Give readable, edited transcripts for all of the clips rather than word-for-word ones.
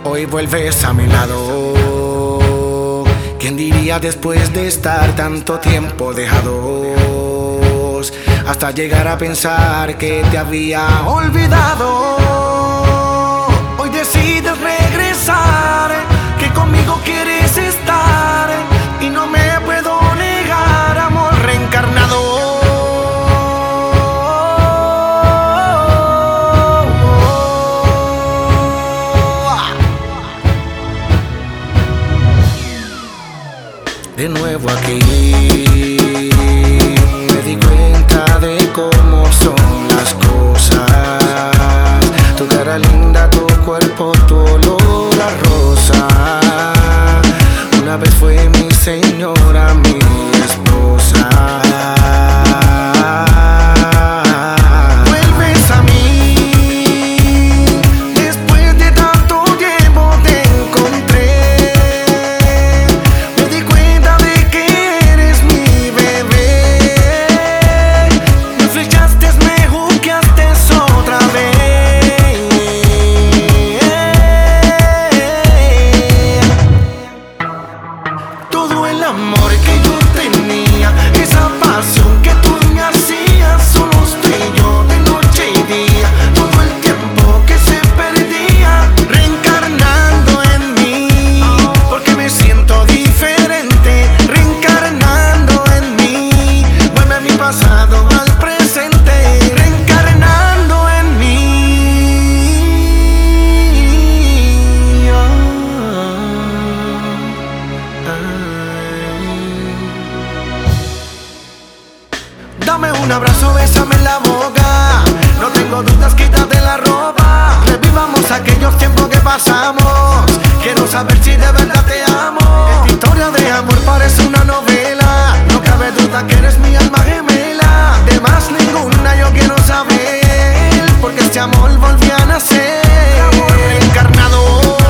Hoy vuelves a mi lado. ¿Quién diría después de estar tanto tiempo dejados? Hasta llegar a pensar que te había olvidado. Hoy decides regresar, que conmigo quieres estar, y no me puedo negar, amor reencarnado. De nuevo aquí me di cuenta de cómo son las cosas. Tu cara linda, tu cuerpo, tu olor a rosa. Una vez fue mi señora, mi esposa. Vuelves a mí, después de tanto tiempo te encontré. Me di cuenta de que eres mi bebé. Me flechaste, me juzgaste otra vez. Todo el amor que yo tenía, esa pasión que tú me hacías, solo estoy yo de noche y día. Todo el tiempo que se perdía, reencarnando en mí, porque me siento diferente, reencarnando en mí. Vuelve a mi pasado, al presente, reencarnando en mí. Dame un abrazo, bésame en la boca. No tengo dudas, quítate la ropa. Revivamos aquellos tiempos que pasamos. Quiero saber si de verdad te amo. Esta historia de amor parece una novela. No cabe duda que eres mi alma gemela. De más ninguna yo quiero saber, porque este amor volvió a nacer. Amor reencarnado.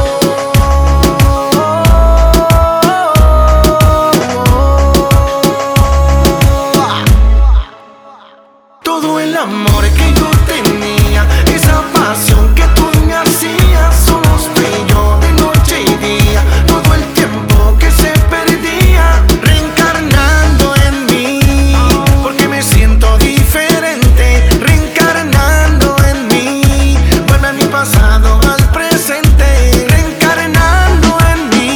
Todo el amor que yo tenía, esa pasión que tú me hacías, solo estoy yo de noche y día. Todo el tiempo que se perdía, reencarnando en mí, porque me siento diferente, reencarnando en mí. Vuelve a mi pasado, al presente, reencarnando en mí.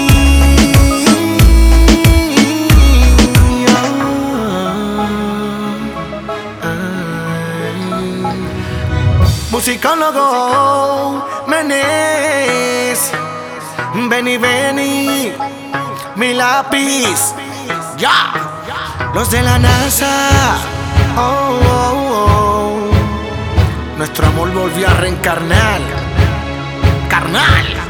Musicólogo Menes, Benny Benny, mi lápiz, ya. Los de la NASA, oh, oh, oh. Nuestro amor volvió a reencarnar, carnal.